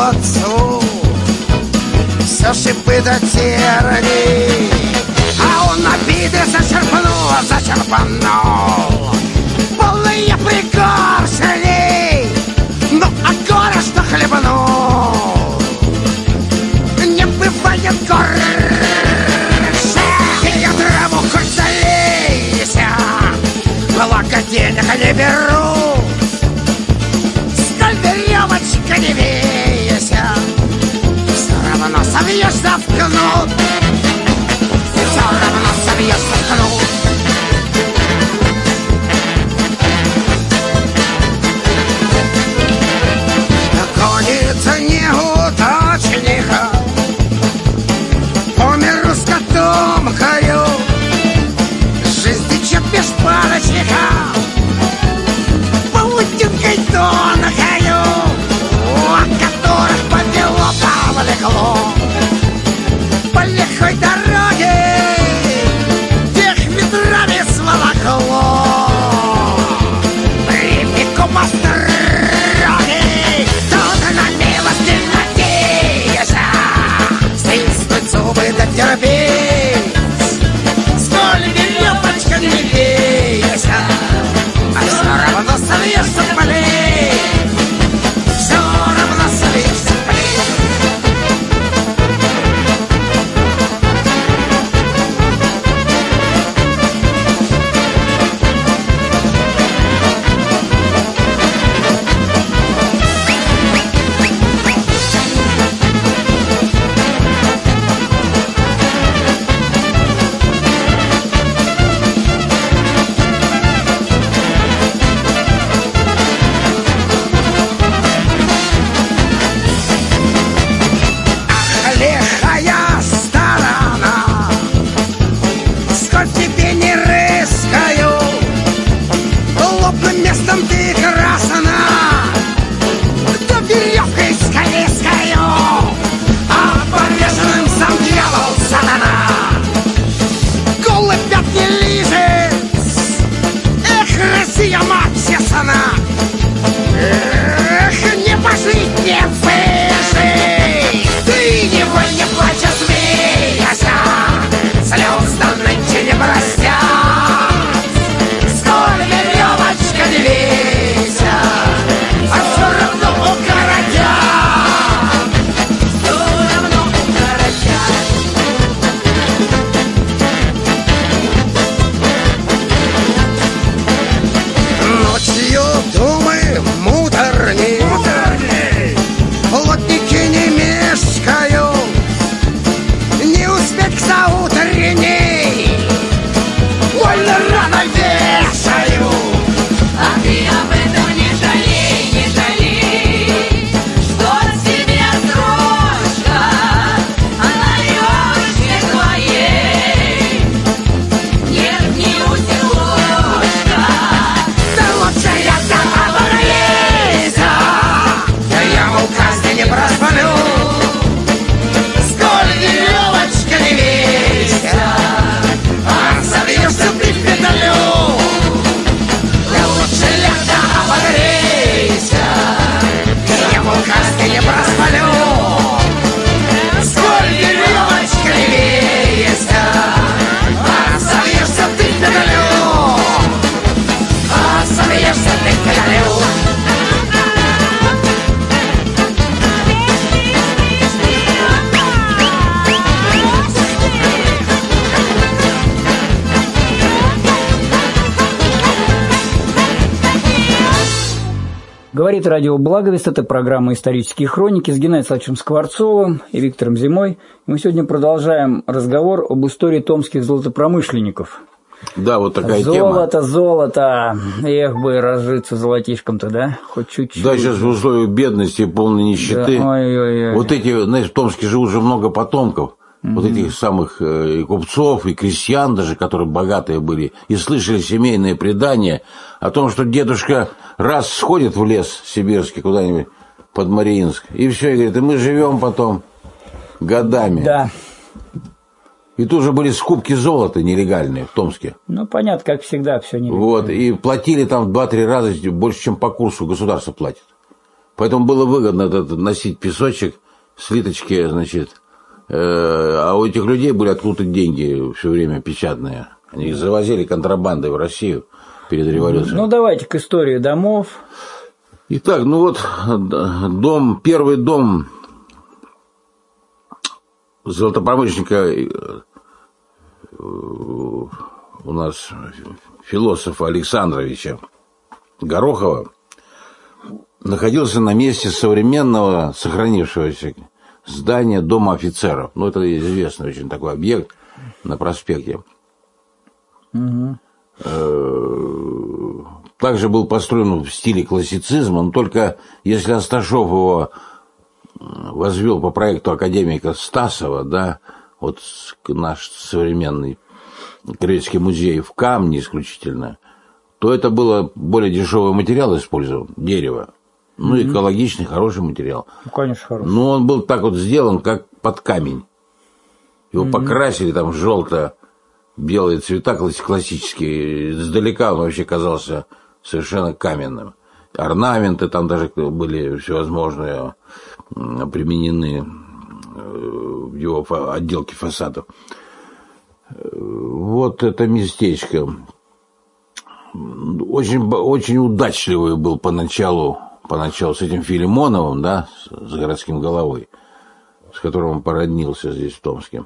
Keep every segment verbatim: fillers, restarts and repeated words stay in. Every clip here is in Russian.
отцу все шипы до терни, а он обиды зачерпнул, зачерпнул полные пригоршни, ну а горе, что хлебнул, не бывает горше. Я траву хоть залейся, благо денег не беру, сколь веревочка не вейся, все равно совьешься в кнут, все равно совьешься в кнут. Гонится неудачника по миру с котомкою, жизнь течет без палочника паутинкой тонкою, от которых повело, повлекло по лихой дороге, тех ветрами сволокло припеку по стороне. Тут на милость не надеешься, стиснуть зубы да терпеть, сколь веревочка не вейся, а все равно совьешься в плеть, все равно совьешься в плеть. Говорит радио Благовест, это программа «Исторические хроники» с Геннадием Александровичем Скворцовым и Виктором Зимой. Мы сегодня продолжаем разговор об истории томских золотопромышленников. Да, вот такая золото, тема. Золото, золото. Эх бы разжиться золотишком-то, да? Хоть чуть-чуть. Да, сейчас в условиях бедности и полной нищеты. Да. Ой-ой-ой. Вот эти, знаешь, в Томске живут уже много потомков. Mm-hmm. Вот этих самых э, и купцов, и крестьян даже, которые богатые были, и слышали семейные предания о том, что дедушка раз сходит в лес сибирский куда-нибудь под Мариинск, и все, и говорит, и мы живем потом годами. Да. И тут же были скупки золота нелегальные в Томске. Ну, понятно, как всегда, все нелегально. Вот, и платили там в два-три раза больше, чем по курсу государство платит. Поэтому было выгодно носить песочек, слиточки, значит. А у этих людей были откуда-то деньги все время печатные. Они их завозили контрабандой в Россию перед революцией. Ну, давайте к истории домов. Итак, ну вот, дом, первый дом золотопромышленника у нас философа Александровича Горохова находился на месте современного, сохранившегося здания Дома офицеров. Ну, это известный очень такой объект на проспекте. Угу. Также был построен в стиле классицизма, но только если Асташов его возвел по проекту академика Стасова, да, вот наш современный Краеведческий музей в камне исключительно, то это было более дешевый материал использован, дерево. Ну, mm-hmm. экологичный, хороший материал. Ну, конечно, хороший. Но он был так вот сделан, как под камень. Его mm-hmm. покрасили там в желто-белые цвета классические. Издалека он вообще казался совершенно каменным. Орнаменты там даже были всевозможные применены в его отделке фасадов. Вот это местечко. Очень, очень удачливый был поначалу, поначалу с этим Филимоновым, да, с городским головой, с которым он породнился здесь, в Томске.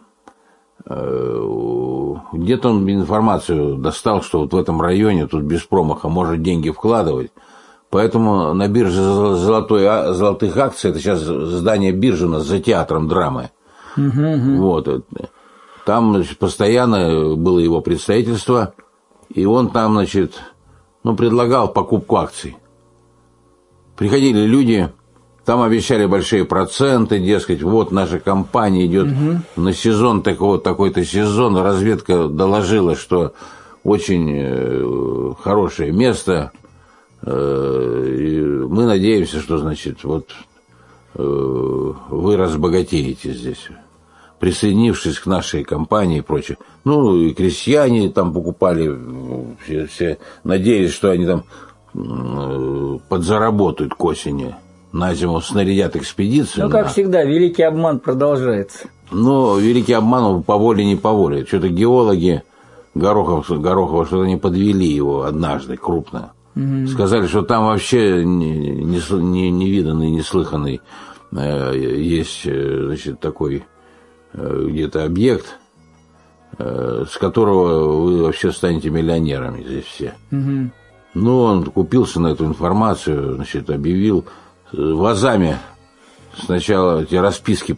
Где-то он информацию достал, что вот в этом районе тут без промаха может деньги вкладывать. Поэтому на бирже золотой, золотых акций, это сейчас здание биржи у нас за театром драмы. Uh-huh. Вот. Там, значит, постоянно было его представительство, и он там, значит, ну, предлагал покупку акций. Приходили люди, там обещали большие проценты, дескать, вот наша компания идет угу. на сезон, такой, такой-то сезон, разведка доложила, что очень хорошее место, и мы надеемся, что, значит, вот вы разбогатеете здесь, присоединившись к нашей компании и прочее. Ну, и крестьяне там покупали, все, все надеялись, что они там подзаработают к осени. На зиму снарядят экспедицию. Ну, как на... всегда, великий обман продолжается. Ну, великий обман по воле не по воле. Что-то геологи Горохов, Горохова что-то не подвели его однажды крупно. Угу. Сказали, что там вообще невиданный, неслыханный есть, значит, такой где-то объект, с которого вы вообще станете миллионерами здесь все. Угу. Ну, он купился на эту информацию, значит, объявил вазами. Сначала эти расписки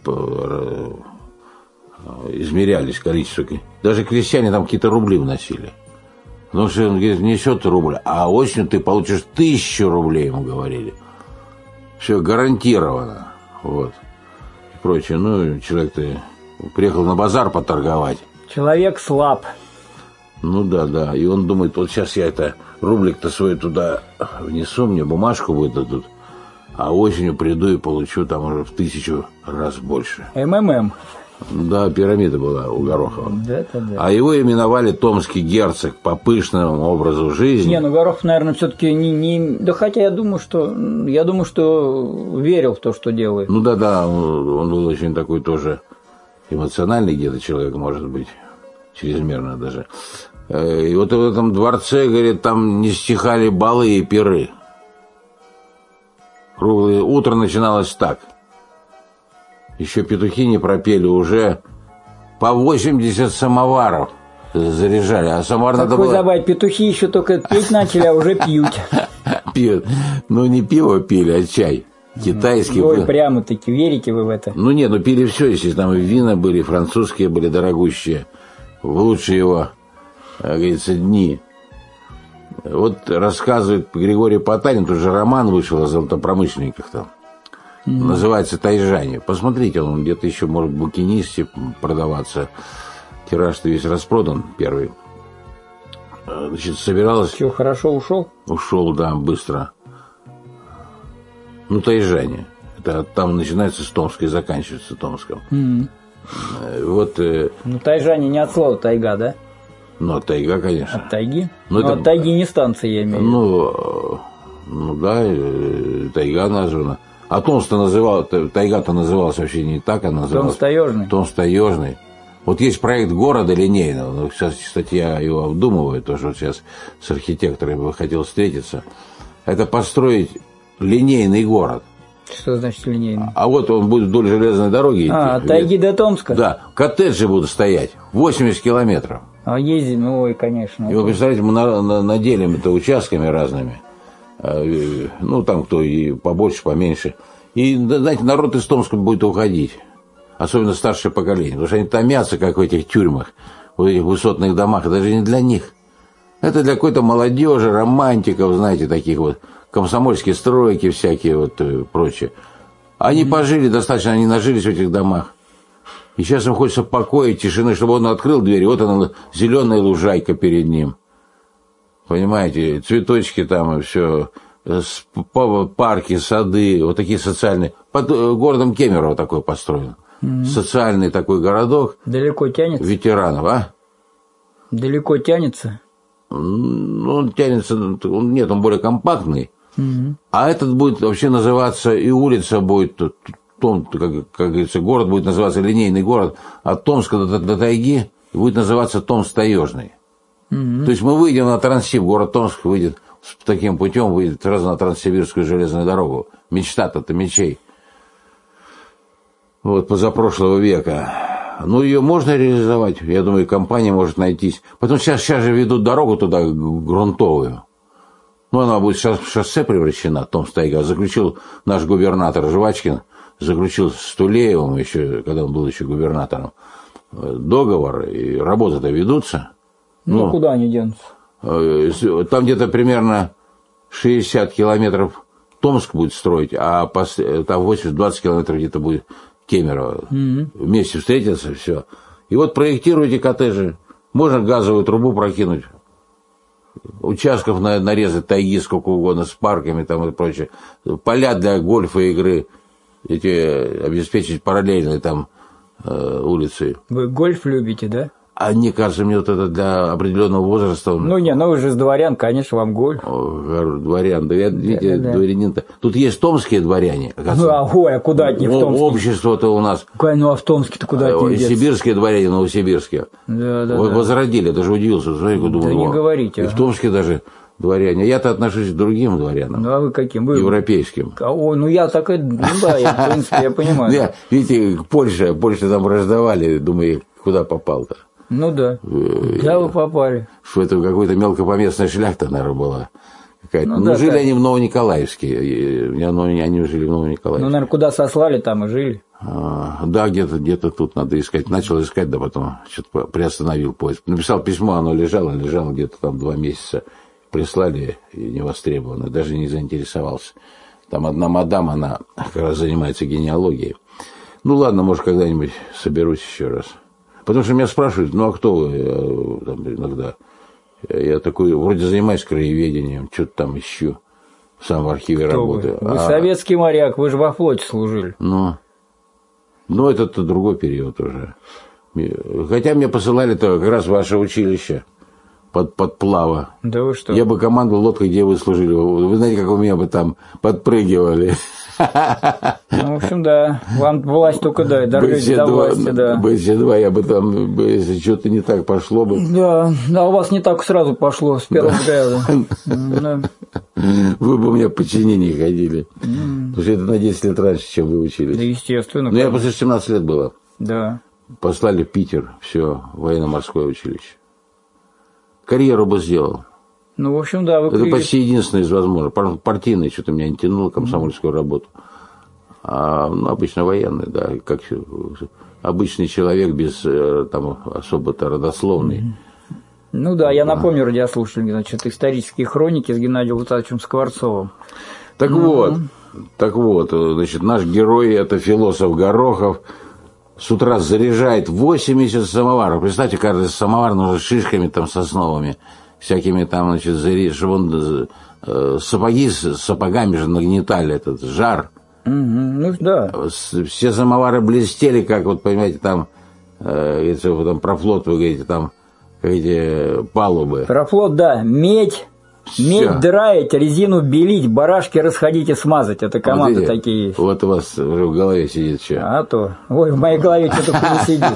измерялись, количество. Даже крестьяне там какие-то рубли вносили. Потому что он говорит, несет рубль, а осенью ты получишь тысячу рублей, ему говорили. Все гарантированно. Вот. И прочее. Ну, человек-то приехал на базар поторговать. Человек слаб. Ну да, да. И он думает, вот сейчас я это рублик-то свой туда внесу, мне бумажку выдадут, а осенью приду и получу там уже в тысячу раз больше. МММ. Да, пирамида была у Горохова. Да, да, да. А его именовали томский герцог по пышному образу жизни. Не, ну Горохов, наверное, все-таки не, не... Да хотя я думаю, что я думаю, что верил в то, что делает. Ну да, да, он, он был очень такой тоже эмоциональный где-то человек, может быть, чрезмерно даже. И вот в этом дворце, говорит, там не стихали балы и пиры. Круглое утро начиналось так. Еще петухи не пропели, уже по восемьдесят самоваров заряжали. А самовар надо было... забавить, петухи еще только петь начали, а уже пьют. Пьют. Ну, не пиво пили, а чай. Китайский. Ой, прямо-таки, верите вы в это? Ну, нет, ну пили все, естественно. Там и вина были, французские были, дорогущие. В лучшие его, как говорится, дни. Вот рассказывает Григорий Потанин, тут же роман вышел о золотопромышленниках там. Mm-hmm. Называется «Тайжане». Посмотрите, он где-то еще может в букинисте продаваться. Тираж-то весь распродан, первый. Значит, собиралась... Что, хорошо ушел? Ушел, да, быстро. Ну, «Тайжане». Это там начинается с Томска и заканчивается Томском. Mm-hmm. Вот... Ну, «Тайжане» не от слова «тайга», да? Ну, от тайга, конечно. От тайги? Ну, это... от тайги не станция, я имею в виду. Ну, Ну да, тайга названа. А Томск-то называл, тайга-то называлась вообще не так, она называлась. Томск-таежный. Томск-таежный. Вот есть проект города линейного. Ну, сейчас, кстати, я его обдумываю, тоже вот сейчас с архитектором бы хотел встретиться. Это построить линейный город. Что значит линейный? А вот он будет вдоль железной дороги идти. А, от тайги до Томска? Да. Коттеджи будут стоять восемьдесят километров. А ездим, ой, конечно. И вы представляете, мы на, на, наделим это участками разными. Ну, там кто и побольше, поменьше. И, знаете, народ из Томска будет уходить. Особенно старшее поколение. Потому что они томятся, как в этих тюрьмах, в этих высотных домах. Это же не для них. Это для какой-то молодежи, романтиков, знаете, таких вот. Комсомольские стройки всякие, вот и прочее. Они mm-hmm. пожили достаточно, они нажились в этих домах. И сейчас им хочется покоя, тишины, чтобы он открыл дверь, вот она, зеленая лужайка перед ним. Понимаете, цветочки там и все, парки, сады, вот такие социальные. Под городом Кемерово такой построен. Mm-hmm. Социальный такой городок. Далеко тянется? Ветеранов, а? Далеко тянется? Ну, он тянется, нет, он более компактный. Mm-hmm. А этот будет вообще называться, и улица будет, том, как, как говорится, город будет называться линейный город, от Томска до, до тайги будет называться Томск-таежный. Mm-hmm. То есть мы выйдем на Транссиб, город Томск выйдет с таким путем, выйдет сразу на Транссибирскую железную дорогу. Мечта-то мечей. Вот позапрошлого века. Ну, ее можно реализовать. Я думаю, компания может найтись. Потом сейчас, сейчас же ведут дорогу туда грунтовую. Ну, она будет сейчас в шоссе превращена, Томск-тайга. Заключил наш губернатор Жвачкин, заключил с Тулеевым, еще, когда он был еще губернатором, договор, и работы-то ведутся. Ну, ну, куда они денутся? Там где-то примерно шестьдесят километров Томск будет строить, а там восемьдесят-двадцать километров где-то будет Кемерово. Mm-hmm. Вместе встретятся, все. И вот проектируйте коттеджи. Можно газовую трубу прокинуть. Участков нарезать, тайги сколько угодно, с парками там и прочее. Поля для гольфа игры. Эти обеспечить параллельные там э, улицы. Вы гольф любите, да? А мне кажется, мне вот это для определенного возраста... Ну, не, ну вы же с дворян, конечно, вам гольф. О, дворян, да, я, да, видите, да, дворянин-то... Тут есть томские дворяне. Ну, а, ой, а куда от них в Томске? Общество-то у нас... Ну, а в Томске-то куда от них деться? Сибирские дворяне, новосибирские. Да, да, вот да. Возродили, я даже удивился. Смотри, думаю, да не говорите. И ага. В Томске даже дворяне. Я-то отношусь к другим дворянам. Ну, а вы каким? Вы... Европейским. А, ой, ну я так... Ну, да, я, в принципе, я понимаю. Я, видите, Польша, Польша там враждовали, думаю, куда попал-то. Ну да. Да, вы попали. Что это какой-то мелкопоместная шляхта, наверное, была. Ну, ну да, жили так. Они в Новониколаевске. Они жили в Новониколаевске. Ну, наверное, куда сослали, там и жили. А, да, где-то где-то тут надо искать. Начал искать, да потом что-то приостановил поиск. Написал письмо, оно лежало, лежало где-то там два месяца. Прислали и не востребовано. Даже не заинтересовался. Там одна мадам, она как раз занимается генеалогией. Ну ладно, может, когда-нибудь соберусь еще раз. Потому что меня спрашивают, ну а кто вы? Я, там, иногда. Я такой, вроде занимаюсь краеведением, что-то там ищу. Сам в архиве кто работаю. Вы, вы а, советский моряк, вы же во флоте служили. Ну, ну это-то другой период уже. Хотя меня посылали-то как раз в ваше училище. Под, под Плава. Да вы что? Я бы командовал лодкой, где вы служили. Вы знаете, как у меня бы там подпрыгивали. Ну, в общем, да. Вам власть только дай, дорвётесь до власти, да. бэ эс два, я бы там, если что-то не так пошло бы. Да, а у вас не так сразу пошло, с первого взгляда. Вы бы у меня в подчинении ходили. Потому что это на десять лет раньше, чем вы учились. Да, естественно. Ну, я после семнадцать лет было. Да. Послали в Питер, все, военно-морское училище. Карьеру бы сделал. Ну, в общем, да. Вы это при... почти единственное из возможного. Партийное что-то меня не тянуло, комсомольскую работу. А, ну, обычно военный, да, как обычный человек без там особо-то родословный. Ну да, я напомню радиослушателям, значит, исторические хроники с Геннадием Владимировичем Скворцовым. Так mm-hmm. вот, так вот, значит, наш герой это философ Горохов. С утра заряжает восемьдесят самоваров. Представьте, каждый самовар нужно с шишками там сосновыми, всякими там, значит, заряжать, чтобы он э, сапоги с сапогами же нагнетали этот жар. Угу, ну да. Все самовары блестели, как вот, понимаете, там, э, если вы там про флот вы говорите, там, эти палубы. Про флот, да, медь. Медь драить, резину белить, барашки расходить и смазать. Это команды вот такие есть. Вот у вас уже в голове сидит что. А то. Ой, в моей голове что-то не сидит.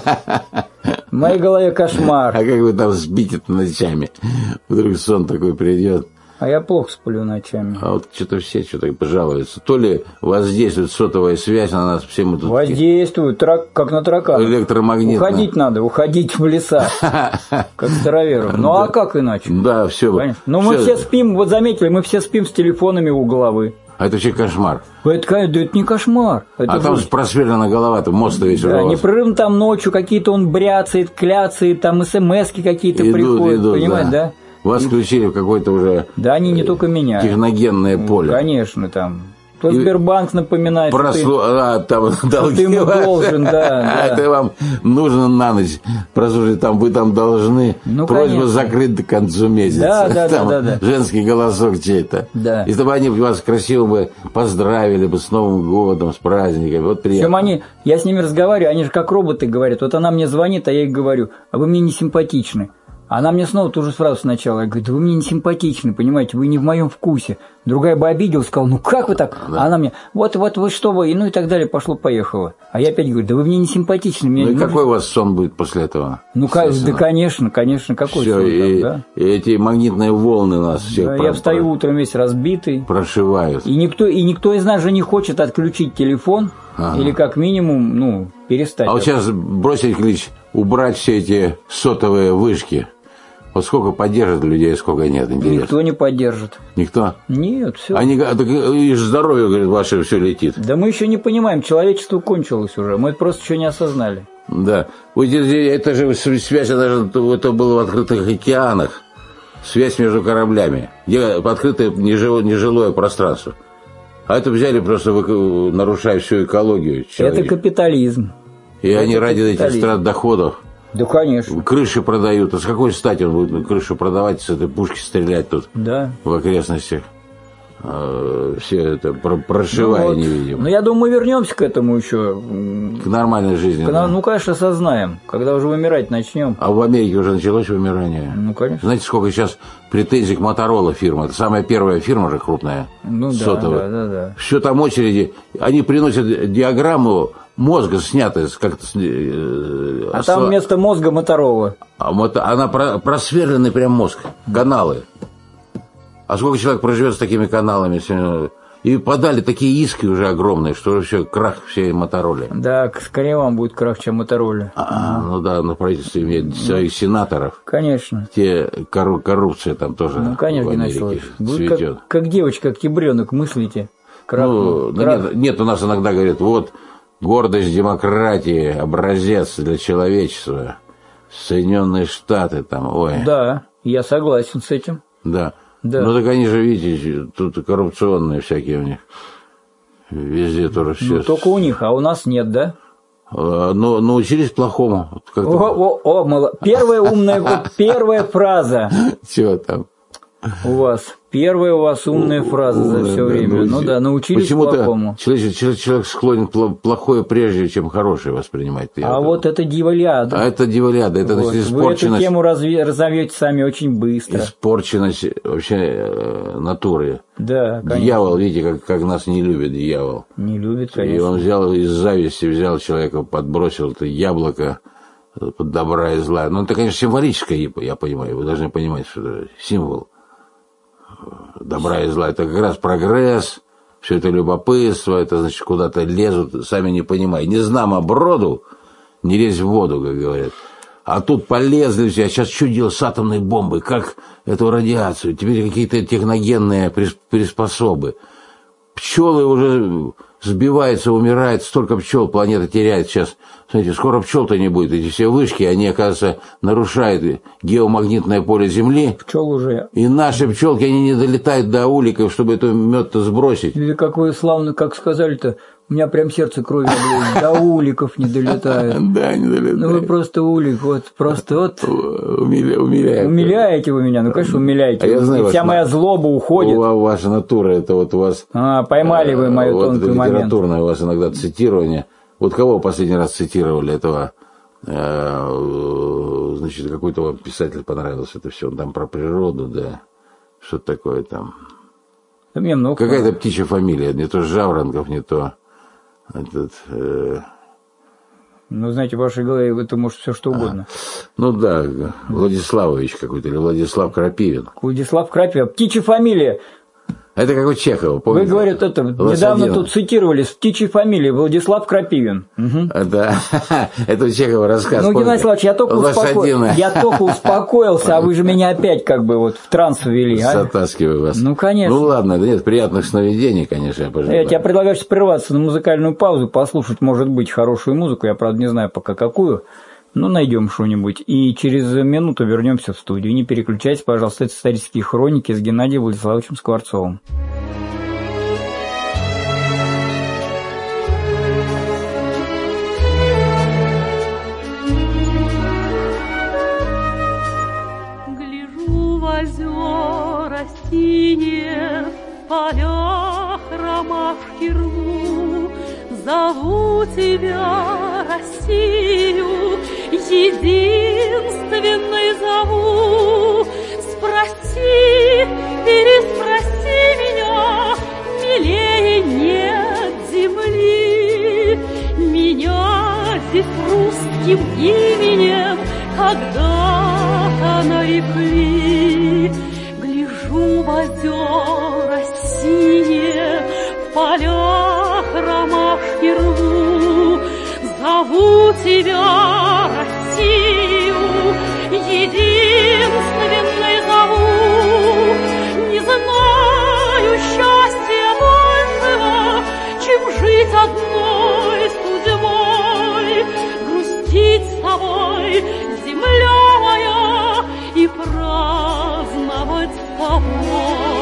В моей голове кошмар. А как вы там спите-то ночами? Вдруг сон такой придет. А я плохо сплю ночами. А вот что-то все что-то пожалуются. То ли воздействует сотовая связь на нас, все мы тут... Воздействует, трак, как на таракана. Электромагнитно. Уходить надо, уходить в леса, как староверам. Ну а как иначе? Да, все. Понятно? Ну мы все спим, вот заметили, мы все спим с телефонами у головы. А это вообще кошмар. Это, да, это не кошмар. Это а там жуть. Просверлена голова-то, мост-то весь да, уже. Непрерывно там ночью какие-то он бряцает, кляцает, там смс-ки какие-то приходят, идут, понимаете, да? да? Вас и... включили в какое-то уже... Да, они не только меня. Техногенное поле. Конечно, там... То и Сбербанк напоминает, Прослу... что, ты... а, там, что ты ему должен, да, да. Это вам нужно на ночь прослушать, там вы там должны. Ну, просьба конечно. закрыть до конца месяца. Да, да, там да, да, да. Женский голосок чей-то. Да. И чтобы они вас красиво бы поздравили бы с Новым годом, с праздниками. Вот приятно. Причем они, я с ними разговариваю, они же как роботы говорят. Вот она мне звонит, а я ей говорю, а вы мне не симпатичны. Она мне снова ту же фразу сначала. Я говорю, да вы мне не симпатичны, понимаете, вы не в моем вкусе. Другая бы обиделась, сказала, ну как вы так? Да. А она мне, вот, вот вы что вы, и ну и так далее, пошло-поехало. А я опять говорю, да вы мне не симпатичны. Мне ну и не какой нужно... у вас сон будет после этого? Ну, как, да, конечно, конечно, какой все, сон и, там, да? И эти магнитные волны нас всех да, про... Я встаю утром весь разбитый. Прошивают. И никто, и никто из нас же не хочет отключить телефон, ага. Или как минимум, ну, перестать. А вот сейчас бросить клич, убрать все эти сотовые вышки. Вот сколько поддержит людей, сколько нет, интересно. Никто не поддержит. Никто? Нет, все. Они, так, и здоровье, говорят, ваше все летит. Да мы еще не понимаем, человечество кончилось уже, мы просто еще не осознали. Да. Вот это же связь, это, это было в открытых океанах, связь между кораблями, где открытое нежилое, нежилое пространство. А это взяли просто, нарушая всю экологию человека. Это капитализм. И это они ради этих страт доходов. Да, конечно. Крыши продают. А с какой стати он будет крышу продавать, с этой пушки стрелять тут? Да. В окрестностях. А, все это прошивая, ну, вот. Невидимо. Ну, я думаю, мы вернемся к этому еще. К нормальной жизни. Когда, да. Ну, конечно, осознаем. Когда уже вымирать начнем. А в Америке уже началось вымирание. Ну, конечно. Знаете, сколько сейчас претензий к Motorola фирма? Это самая первая фирма же крупная. Ну, сотовая. да, да, да, да. Все там очереди. Они приносят диаграмму мозга, снятая как-то. А с... там вместо мозга Motorola. А вот она просверленный прям мозг. Каналы. А сколько человек проживет с такими каналами? И подали такие иски уже огромные, что все, крах всей Мотороле. Да, скорее вам будет крах, чем Мотороле. А, ну да, на правительстве имеет своих сенаторов. Конечно. Те корру- коррупция там тоже. Ну, конечно, в Америке будет как, как девочка, как ябренок, мыслите. Крах, ну, крах. Нет, нет, у нас иногда говорят, вот гордость демократии, образец для человечества. Соединенные Штаты там, ой. Да, я согласен с этим. Да. Да. Ну так они же, видите, тут коррупционные всякие у них. Везде тоже все. Ну, только у них, а у нас нет, да? А, но научились плохому. О, о, о, мало. Первая умная, первая фраза. Чего там? У вас. Первая у вас умная фраза за все время. Ну да, научились плохому. Человек, человек, человек склонен плохое прежде, чем хорошее воспринимать. А вот это дьяволяда. А это дьяволяда. Это вот. испорченность. Вы эту тему разовьете сами очень быстро. Испорченность вообще э, натуры. Да, конечно. Дьявол, видите, как, как нас не любит дьявол. Не любит, конечно. И он взял из зависти, взял человека, подбросил это яблоко под добра и зла. Ну, это, конечно, символическое, я понимаю. Вы должны понимать, что это символ добра и зла. Это как раз прогресс, все это любопытство, это значит куда-то лезут, сами не понимая. Не знамо броду, не лезь в воду, как говорят. А тут полезли все. А сейчас что делать с атомной бомбой? Как эту радиацию? Теперь какие-то техногенные приспособы. Пчелы уже сбиваются, умирают. Столько пчел планета теряет сейчас. Смотрите, скоро пчел-то не будет. Эти все вышки, они, оказывается, нарушают геомагнитное поле Земли. Пчел уже. И наши пчелки, они не долетают до уликов, чтобы эту мед-то сбросить. Или как вы славно, как сказали-то, у меня прям сердце кровью облилось, до уликов не долетает. Да, не долетает. Ну вы просто улик, вот, просто вот. Умиляете. Умиляете вы меня, ну конечно умиляете. А я знаю, вся моя злоба уходит. Ваша натура, это вот у вас. А, поймали вы мою тонкую момент. Литературное у вас иногда цитирование. Вот кого последний раз цитировали этого? Значит, какой-то вам писатель понравился это все. Он там про природу, да. что-то такое там. Да мне много. Какая-то птичья фамилия, не то Жаворонков, не то этот... Э... Ну, знаете, в вашей голове это может все что угодно. А, ну да, Владиславович какой-то, или Владислав Крапивин. Владислав Крапивин, птичья фамилия. Это как у Чехова, помните? Вы, говорят, это, недавно тут цитировали с птичьей фамилией Владислав Крапивин. Угу. Да, это у Чехова рассказ. Ну, Геннадий Славович, я только, успоко... я только успокоился, а вы же меня опять как бы вот в транс ввели. А? Затаскиваю вас. Ну, конечно. Ну, ладно, да нет, приятных сновидений, конечно, я пожелаю. Я тебе предлагаю сейчас прерваться на музыкальную паузу, послушать, может быть, хорошую музыку, я, правда, не знаю пока какую. Ну, найдем что-нибудь. И через минуту вернемся в студию. Не переключайтесь, пожалуйста, это «Исторические хроники» с Геннадием Владиславовичем Скворцовым. Гляжу в озера синие, в полях ромашки рву, зову тебя, Россию, единственной зову. Спроси, переспроси меня, милее нет земли. Меня здесь русским именем когда-то нарекли. Гляжу в озера синие, в полях ромашки рву, зову тебя, Россию, единственной зову. Не знаю счастья большего, чем жить одной судьбой, грустить с тобой, земля моя, и праздновать с тобой.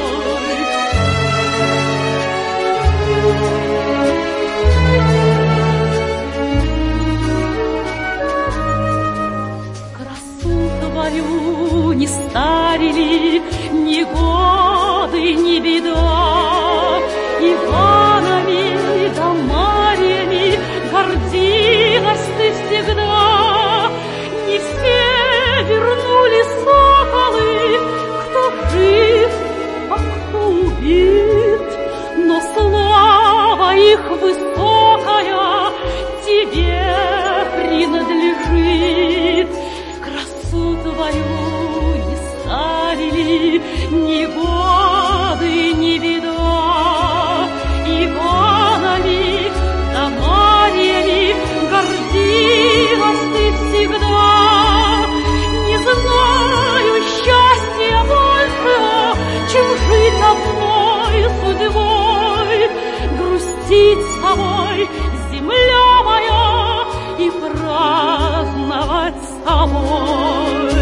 Не старили ни годы, ни беда. Иванами да Марьями гордилась ты всегда. Не все вернули соколы, кто жив, а кто убит, но слава их высокая тебе принадлежит. Красу твою не старили ни годы, ни беда. Иванами да Марьями гордилась ты всегда. Не знаю счастья большего, чем жить одной судьбой, грустить с тобой, земля моя, и праздновать с тобой.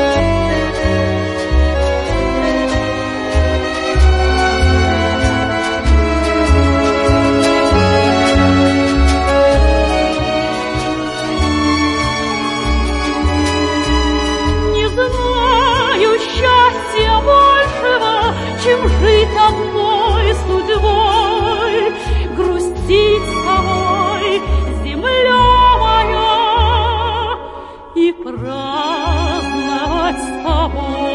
Не знаю счастья большего, чем жить одной судьбой, грустить с тобой, земля моя, и праздновать с тобой.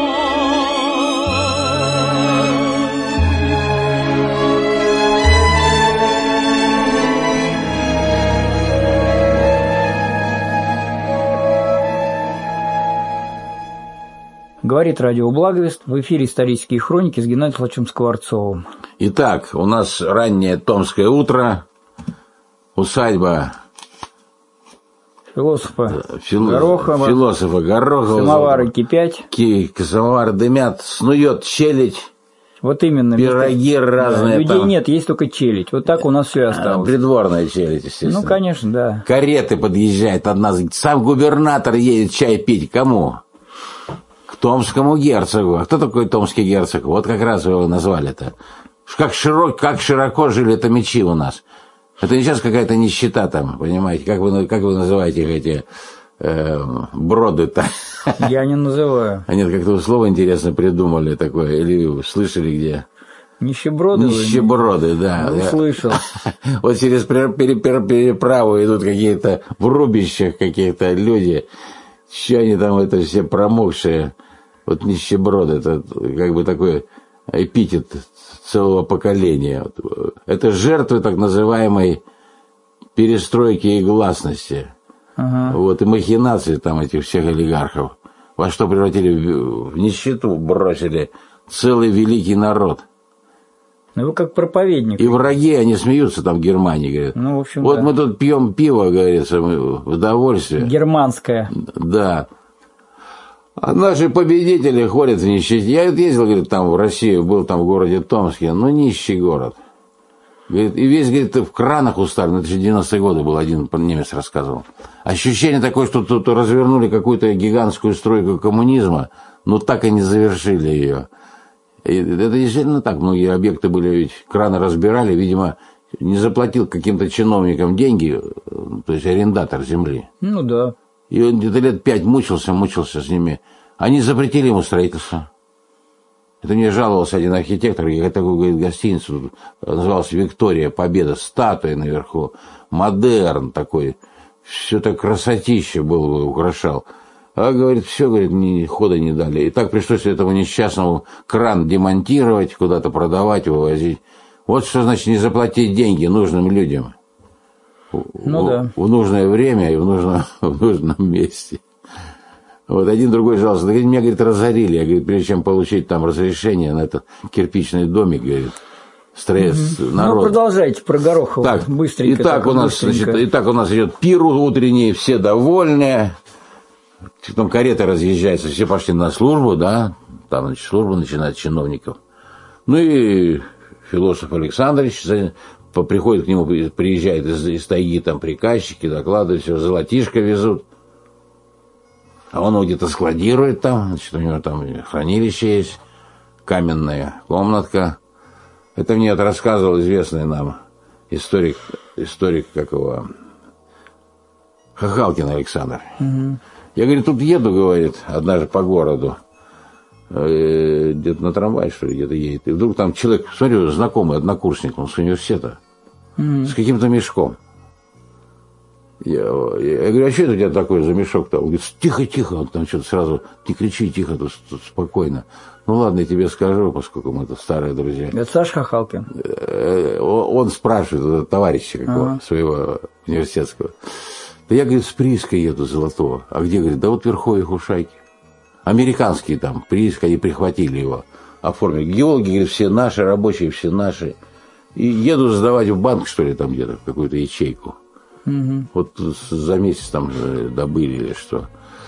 Говорит радио Благовест, в эфире «Исторические хроники» с Геннадием Владимировичем Скворцовым. Итак, у нас раннее томское утро, усадьба философа Фило... Горохова, философа Горохова, самовары кипять, ки... самовары дымят, снует челядь. Вот именно. Пироги место... разные. Да, людей там. Нет, есть только челядь. Вот так у нас все осталось. Придворная челядь, естественно. Ну, конечно, да. Кареты подъезжают одна. Сам губернатор едет чай пить. Кому? К томскому герцогу. А кто такой томский герцог? Вот как раз его назвали-то. Как широко, как широко жили томичи у нас. Это не сейчас какая-то нищета там, понимаете? Как вы, как вы называете эти э, броды-то? Я не называю. Они как-то слово интересно придумали такое. Или слышали где? Нищеброды? Нищеброды, да. Ну, слышал. Вот через переправу идут какие-то в рубищах какие-то люди. Что они там, это все промокшие. Вот нищеброд, это как бы такой эпитет целого поколения. Это жертвы так называемой перестройки и гласности. Ага. Вот, и махинации там этих всех олигархов. Во что превратили в нищету, бросили целый великий народ. Ну, вы как проповедник. И враги, они смеются там в Германии, говорят. Ну, в общем, вот да. мы тут пьем пиво, говорится, мы в удовольствие. Германское. Да. А наши победители ходят в нищете. Я ездил, говорит, там в Россию, был там в городе Томске, ну, нищий город. Говорит, и весь, говорит, в кранах устали. Ну, это же девяностые годы был, один немец рассказывал. Ощущение такое, что тут развернули какую-то гигантскую стройку коммунизма, но так и не завершили ее. И это действительно так. Многие объекты были, ведь краны разбирали, видимо, не заплатил каким-то чиновникам деньги, то есть арендатор земли. Ну да. И он где-то лет пять мучился, мучился с ними. Они запретили ему строительство. Это мне жаловался один архитектор, я такую, говорит, гостиницу, называлась «Виктория Победа», статуя наверху, модерн такой, все так красотище было, украшал. А, говорит, все, говорит, ни хода не дали. И так пришлось этому несчастному кран демонтировать, куда-то продавать, вывозить. Вот что значит не заплатить деньги нужным людям. Ну в, да. В нужное время и в нужном, в нужном месте. Вот один другой жаловался, да, меня, говорит, разорили. Я, говорит, прежде чем получить там разрешение на этот кирпичный домик, говорит, стресс, угу. народ. Ну, продолжайте про Горохова. Так, быстренько. Итак, у нас, значит, итак, у нас идет пир утренний, все довольные. Потом карета разъезжается, все пошли на службу, да, там, значит, службу начинает чиновников. Ну и философ Александрович приходит к нему, приезжает из, из тайги, там приказчики докладывают, все, золотишко везут. А он его где-то складирует там, значит, у него там хранилище есть, каменная комнатка. Это мне это рассказывал известный нам историк, историк, как его, Хахалкин Александр. Угу. Я, говорит, тут еду, говорит, однажды по городу, э, где-то на трамвае, что ли, где-то едет. И вдруг там человек, смотрю, знакомый, однокурсник, он с университета, угу. с каким-то мешком. Я, я говорю, а что это у тебя такой за мешок-то? Он говорит, тихо-тихо, он там что-то сразу, не кричи, тихо, тут, тут спокойно. Ну ладно, я тебе скажу, поскольку мы тут старые друзья. Это Саша Хахалкин? Он спрашивает, товарища какого, ага. своего университетского. Да я, говорит, с прииска еду золотого. А где, говорит, да вот в Верховьях у Шайки. Американские там, прииск, они прихватили его, оформили. Геологи, говорит, все наши, рабочие все наши. И еду сдавать в банк, что ли, там где-то, в какую-то ячейку. Угу. Вот за месяц там добыли или что.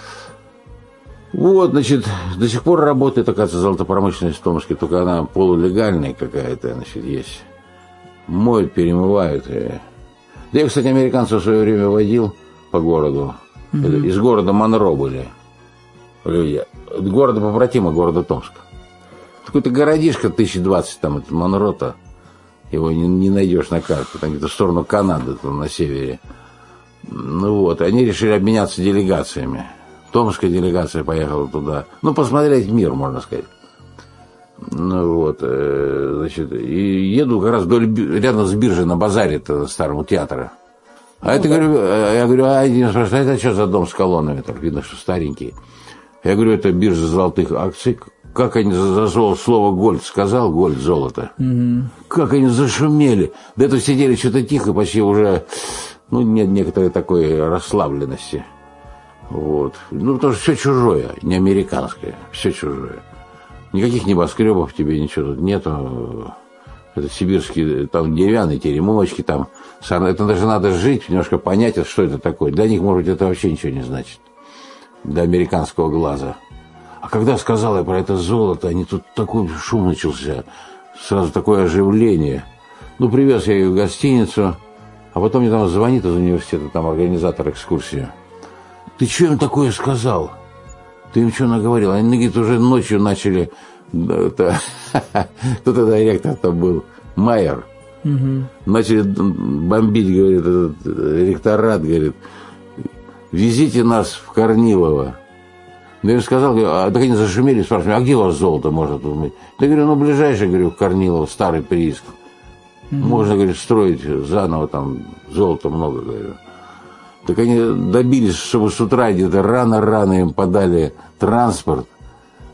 Вот, значит, до сих пор работает, оказывается, золотопромышленность в Томске, только она полулегальная какая-то, значит, есть. Моют, перемывают. Да я, кстати, американцев в свое время водил по городу. Угу. Из города Монро были люди. Города побратима, города Томска. Какой-то городишко тысяча двадцать, там, это Монро-то. Его не, не найдешь на карте, там где-то в сторону Канады, там на севере. Ну вот, они решили обменяться делегациями. Томская делегация поехала туда. Ну, посмотреть мир, можно сказать. Ну вот, э, значит, и еду как раз вдоль, рядом с биржей на базаре-то, старому театра. А ну, это, да. говорю, я говорю, а один спрашивает, а это что за дом с колоннами? Так видно, что старенький. Я говорю, это биржа золотых акций. Как они за слово «гольд» сказал, «гольд», золото. Угу. Как они зашумели. До этого сидели что-то тихо, почти уже, ну, нет некоторой такой расслабленности. Вот. Ну, потому что все чужое, не американское, все чужое. Никаких небоскребов тебе ничего тут нету. Это сибирские, там деревянные теремочки, там. Это даже надо жить, немножко понять, что это такое. Для них, может быть, это вообще ничего не значит. Для американского глаза. А когда сказал я про это золото, они тут такой шум начался, сразу такое оживление. Ну, привез я ее в гостиницу, а потом мне там звонит из университета, там организатор экскурсии. Ты что им такое сказал? Ты им что наговорил? Они, говорит, уже ночью начали... Кто-то директор-то был, Майер. Угу. Начали бомбить, говорит, этот ректорат, говорит, везите нас в Корнилово. Я им сказал, а так они зашумели, спрашивали, а где у вас золото можно тут быть? Я говорю, ну, ближайший, говорю, в Корнилово, старый прииск. Mm-hmm. Можно, говорит, строить заново, там, золота много, говорю. Так они добились, чтобы с утра где-то рано-рано им подали транспорт.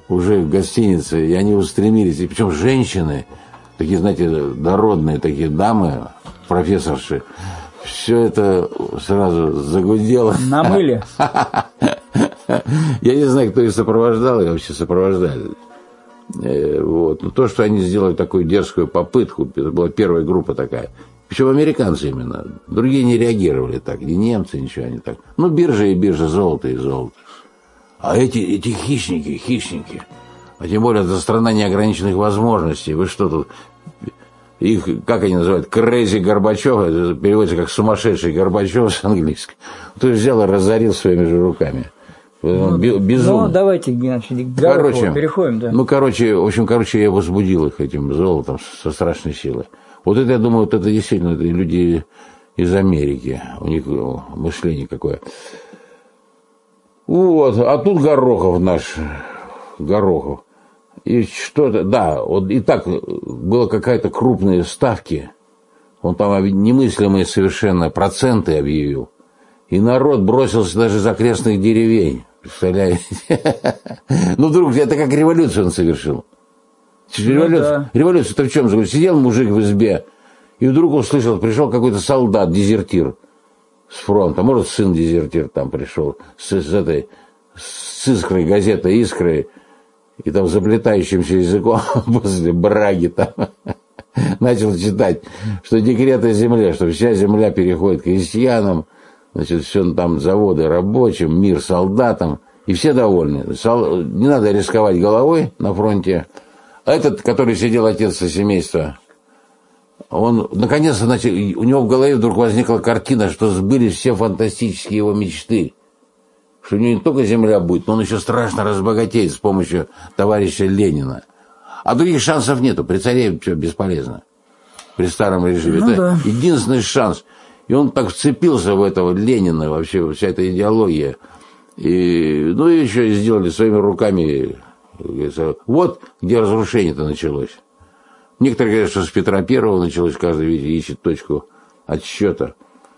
уже в гостинице, и они устремились, и причем женщины, такие, знаете, дородные такие дамы, профессорши, все это сразу загудело. Намыли. Я не знаю, кто их сопровождал, и вообще сопровождали. Вот. Но то, что они сделали такую дерзкую попытку, это была первая группа такая. Причем американцы именно. Другие не реагировали так, ни немцы, ничего не так. Ну, биржа и биржа, золото и золото. А эти, эти хищники, хищники, а тем более это страна неограниченных возможностей. Вы что тут... Их, как они называют, crazy Горбачев, это переводится как сумасшедший Горбачев с английского. То есть взял и разорил своими же руками. Ну, безумно. Ну, давайте, Геннадий, к Горохову переходим, да. Ну, короче, в общем, короче, я возбудил их этим золотом со страшной силой. Вот это, я думаю, вот это действительно это люди из Америки. У них мышление какое. Вот, а тут Горохов наш, Горохов. И что-то, да, вот и так было какая-то крупные ставки. Он там немыслимые совершенно проценты объявил. И народ бросился даже из окрестных деревень. Представляете? Ну, вдруг, это как революцию он совершил. Революция. Революция-то в чем? Сидел мужик в избе, и вдруг услышал, пришел какой-то солдат, дезертир с фронта. Может, сын дезертир там пришел с, с этой, с искрой, газетой «Искрой», и там заплетающимся языком после браги там начал читать, что декрет о земле, что вся земля переходит к крестьянам, значит, все там заводы рабочим, мир солдатам, и все довольны. Сол... Не надо рисковать головой на фронте. Этот, который сидел отец семейства, он, наконец-то, начал... у него в голове вдруг возникла картина, что сбылись все фантастические его мечты. Что у него не только земля будет, но он еще страшно разбогатеет с помощью товарища Ленина. А других шансов нету, при царе все бесполезно. При старом режиме. Ну, это да. Единственный шанс. И он так вцепился в этого Ленина, вообще вся эта идеология. И, ну и еще сделали своими руками. Вот где разрушение-то началось. Некоторые говорят, что с Петра Первого началось, каждый, видите, ищет точку отсчета.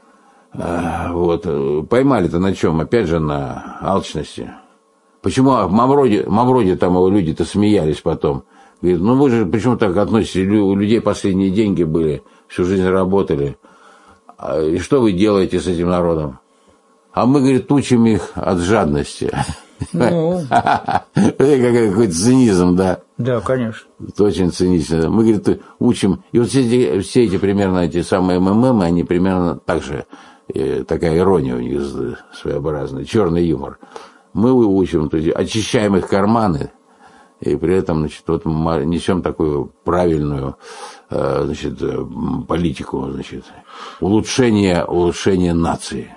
Вот. Поймали-то на чем? Опять же на алчности. Почему в Мавроде, Мавроде там его люди-то смеялись потом. Говорит, ну вы же почему так относитесь? У людей последние деньги были, всю жизнь работали. И что вы делаете с этим народом? А мы, говорит, учим их от жадности. Ну. Какой-то цинизм, да? Да, конечно. Это очень цинично. Мы, говорит, учим. И вот все эти, все эти примерно эти самые МММ, они примерно так же. Такая ирония у них своеобразная, черный юмор. Мы учим, то есть очищаем их карманы, и при этом, значит, вот мы несем такую правильную, значит, политику, значит, улучшение, улучшение нации.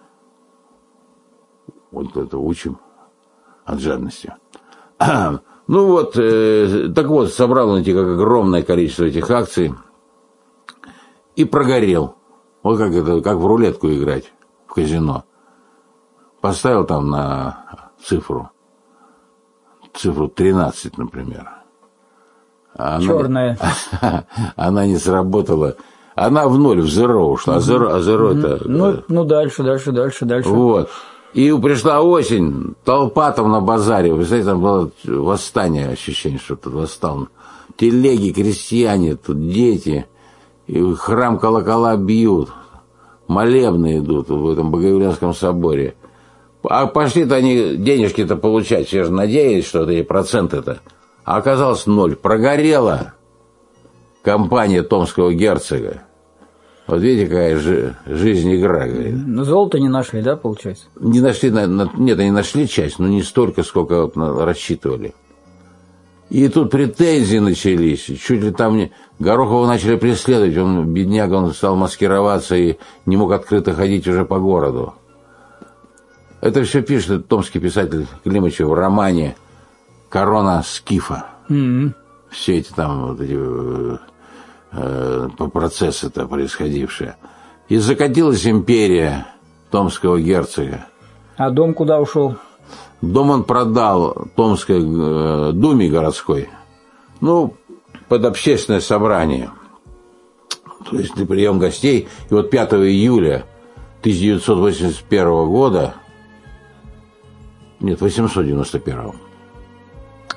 Вот это учим от жадности. Ну вот, э, так вот, собрал он эти как огромное количество этих акций и прогорел. Вот как это, как в рулетку играть в казино. Поставил там на цифру, цифру тринадцать, например. Она, черная. Она не сработала. Она в ноль, в зеро ушла. А зеро, а зеро mm-hmm. это... Ну, ну, дальше, дальше, дальше, дальше. Вот. И пришла осень, толпа там на базаре. Вы знаете, там было восстание, ощущение, что тут восстал. Телеги, крестьяне, тут дети. И храм колокола бьют. Молебны идут в этом Богоявленском соборе. А пошли-то они денежки-то получать. Все же надеялись, что это и проценты-то. А оказалось ноль. Прогорела компания томского герцога. Вот видите, какая жи- жизнь игра, говорит. Но золото не нашли, да, получается? Не нашли, на, на, нет, они нашли часть, но не столько, сколько вот, на, рассчитывали. И тут претензии начались. Чуть ли там не... Горохова начали преследовать. Он, бедняга, он стал маскироваться и не мог открыто ходить уже по городу. Это все пишет томский писатель Климович в романе «Корона скифа». Mm-hmm. Все эти там вот эти э, процессы-то происходившие. И закатилась империя томского герцога. А дом куда ушел? Дом он продал Томской э, думе городской, ну, под общественное собрание, то есть для приема гостей. И вот пятого июля тысяча девятьсот восемьдесят первого года, нет, восемьсот девяносто первого,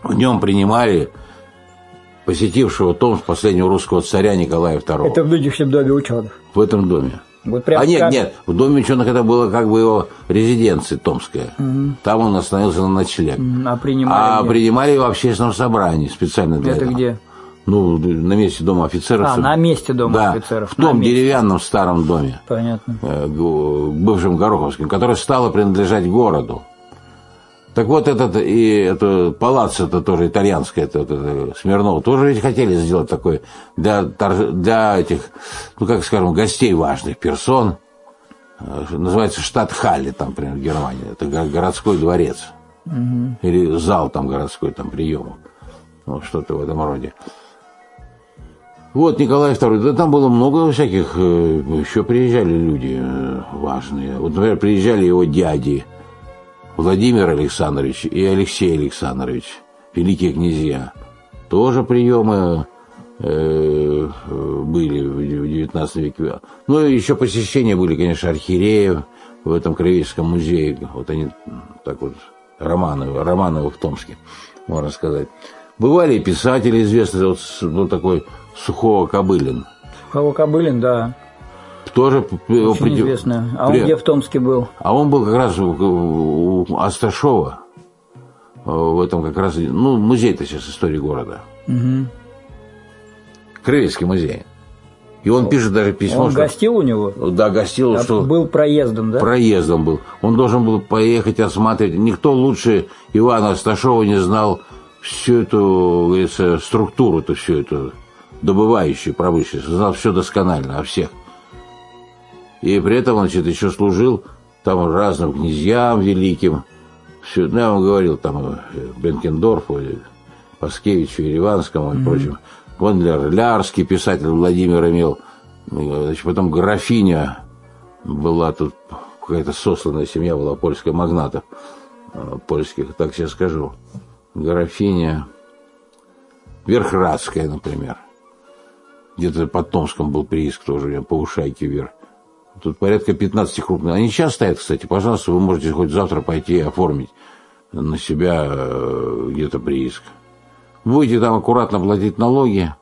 В нем принимали посетившего Томск последнего русского царя Николая второго. Это в нынешнем доме ученых? В этом доме. Вот прям а нет, как... нет, в доме ученых это было как бы его резиденция томская. Угу. Там он остановился на ночлег. А принимали, а принимали в общественном собрании специально для это этого. Где? Ну, на месте дома офицеров. А, на месте дома да, офицеров. В том деревянном старом доме. Понятно. Бывшем Гороховском, который стало принадлежать городу. Так вот, этот, и это палац, это тоже итальянское, это, это Смирнов, тоже ведь хотели сделать такой для, для этих, ну, как скажем, гостей важных персон. Называется штатхалле, там, например, в Германии. Это городской дворец. Угу. Или зал там городской, там, приемов. Ну, что-то в этом роде. Вот Николай второй, да там было много всяких, еще приезжали люди важные. Вот, например, приезжали его дяди Владимир Александрович и Алексей Александрович, великие князья. Тоже приемы э, были в девятнадцатом веке. Ну и еще посещения были, конечно, архиереев в этом Краеведческом музее. Вот они так вот, Романовы, Романовы в Томске, можно сказать. Бывали и писатели известные, вот, вот такой Сухого-Кобылин. Сухого-Кобылин, да. Тоже очень при... известно. А он при... где в Томске был? А он был как раз у, у Асташова. В этом как раз, ну, музей-то сейчас истории города. Угу. Краеведческий музей. И он пишет даже письмо. Он что... гостил у него? Да, гостил. А что... Был проездом, да? Проездом был. Он должен был поехать осматривать. Никто лучше Ивана Асташова не знал всю эту, говорится, структуру-то, всю эту добывающую промышленность. Знал все досконально, о всех. И при этом, значит, еще служил там разным князьям великим. Все, ну, я вам говорил, там, Бенкендорфу, Паскевичу, Ереванскому mm-hmm. и прочим. Вон Лярский писатель Владимир имел. Значит, потом графиня была тут, какая-то сосланная семья была, польская, магнатов польских, так я скажу. Графиня Верхрадская, например. Где-то под Томском был прииск тоже, по Ушайке вверх. Тут порядка пятнадцати крупных. Они сейчас стоят, кстати. Пожалуйста, вы можете хоть завтра пойти и оформить на себя где-то прииск. Будете там аккуратно платить налоги,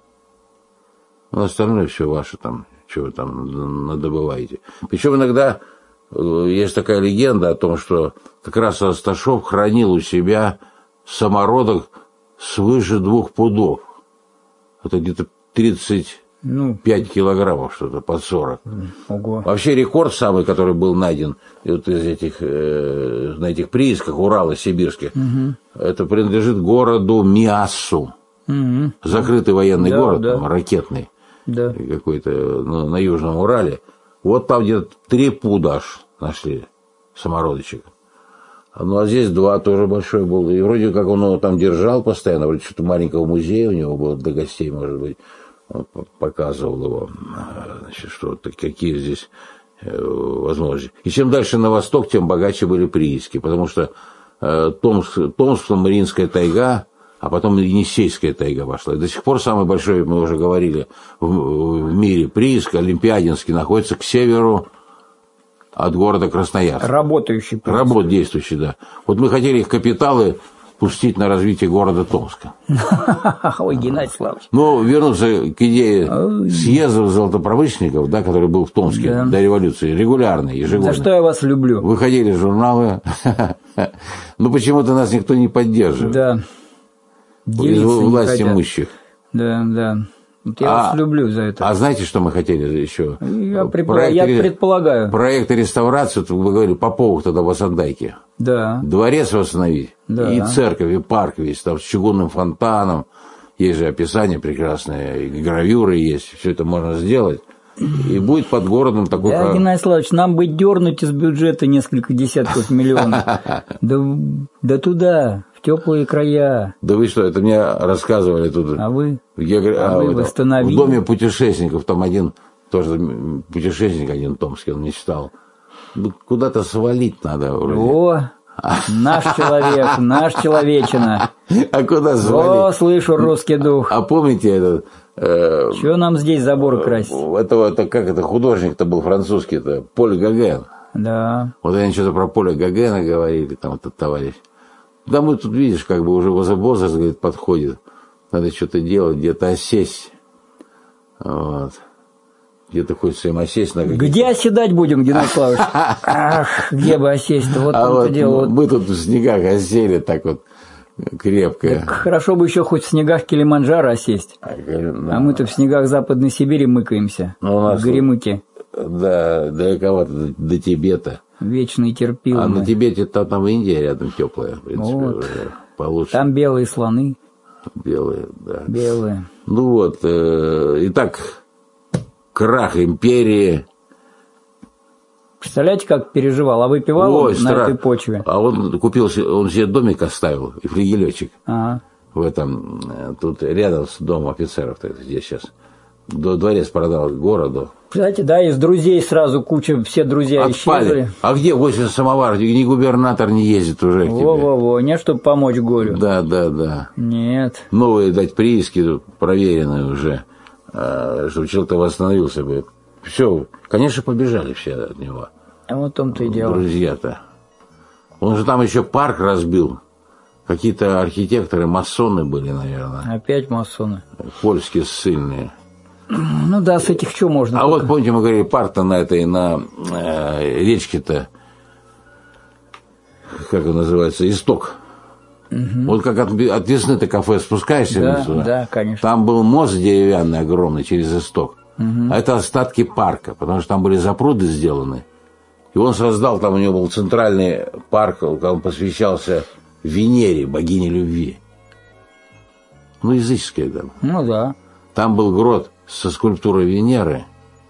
а остальное все ваше там, что вы там надобываете. Причем иногда есть такая легенда о том, что как раз Асташов хранил у себя самородок свыше двух пудов. Это где-то тридцать... Ну, пять килограммов, что-то, под сорок. Ого. Вообще рекорд самый, который был найден вот из этих, э, на этих приисках Урала сибирских, угу. это принадлежит городу Миассу. Угу. Закрытый военный да, город, да. Там, ракетный, да. какой-то на, на Южном Урале. Вот там где-то три пуда аж нашли самородочек. Ну, а здесь два тоже большой был. И вроде как он его там держал постоянно, вроде что-то маленького музея у него было для гостей, может быть. Он показывал его, значит, что какие здесь возможности. И чем дальше на восток, тем богаче были прииски, потому что э, Томск, Томск, Мариинская тайга, а потом Енисейская тайга вошла. И до сих пор самый большой, мы уже говорили, в, в мире прииск Олимпиадинский находится к северу от города Красноярск. Работающий прииск. Работ действующий, да. Вот мы хотели их капиталы пустить на развитие города Томска. Ой, Геннадий Славович. Ну, вернуться к идее съездов золотопромышленников, да, который был в Томске да. до революции, регулярно, ежегодно. За что я вас люблю. Выходили журналы. Но почему-то нас никто не поддерживает. Да. Из власти имущих. Да, да. Вот я а, вас люблю за это. А знаете, что мы хотели еще? Я, проект, я предполагаю. Проект реставрации, вы говорили, Поповых тогда в Осандайке. Да. Дворец восстановить. Да. И церковь, и парк весь, там с чугунным фонтаном. Есть же описание прекрасное, и гравюры есть. Все это можно сделать. И будет под городом такой... Да, Геннадий Славович, нам бы дернуть из бюджета несколько десятков миллионов. Да туда... В теплые края. Да вы что, это мне рассказывали тут. А вы? В, географ... а вы в, восстановили? В доме путешественников, там один, тоже путешественник один томский, он мечтал. Куда-то свалить надо вроде. О, наш человек, наш человечина. А куда свалить? О, слышу русский дух. А помните этот... Э, Чего нам здесь забор красить? Этого, это, как это, художник-то был французский-то, Поль Гоген. Да. Вот они что-то про Поля Гогена говорили, там этот товарищ. Да мы тут, видишь, как бы уже возраст, говорит, подходит. Надо что-то делать, где-то осесть. Вот. Где-то хочется им осесть на какие-то... Где оседать будем, Геннадий Славович? Ах, где бы осесть-то? Вот а вот дело. Мы тут в снегах осели так вот крепко. Так хорошо бы еще хоть в снегах Килиманджаро осесть. А, да. А мы-то в снегах Западной Сибири мыкаемся. Ну, у нас в Горемыке. Да, далековато до, до Тибета. Вечный терпилы. А на Тибете-то там Индия рядом теплая, в принципе, вот. Уже получше. Там белые слоны. Белые, да. Белые. Ну вот, э, итак, крах империи. Представляете, как переживал? А выпивал Ой, он страх. на этой почве? А он купил, он себе домик оставил, и флигелечек. Ага. В этом, тут рядом с домом офицеров, здесь сейчас. До дворец продал городу. Кстати, да, из друзей сразу куча, все друзья отпали. Исчезли. А где восемь самовар? Ни губернатор не ездит уже к тебе. Во-во-во, не чтобы помочь горю. Да, да, да. Нет. Новые дать прииски, проверенные уже, чтобы человек-то восстановился бы. Все, конечно, побежали все от него. А вот в том-то и дело. Друзья-то. Он же там еще парк разбил. Какие-то архитекторы, масоны были, наверное. Опять масоны. Польские ссыльные. Ну да, с этих что можно? А только... вот помните, мы говорили, парк-то на этой, на э, речке-то, как он называется, Исток. Угу. Вот как от, от Весны-то кафе спускаешься да, вниз, да, конечно. Там был мост деревянный огромный через Исток. Угу. А это остатки парка, потому что там были запруды сделаны. И он создал, там у него был центральный парк, он посвящался Венере, богине любви. Ну, языческая там. Ну да. Там был грот со скульптурой Венеры,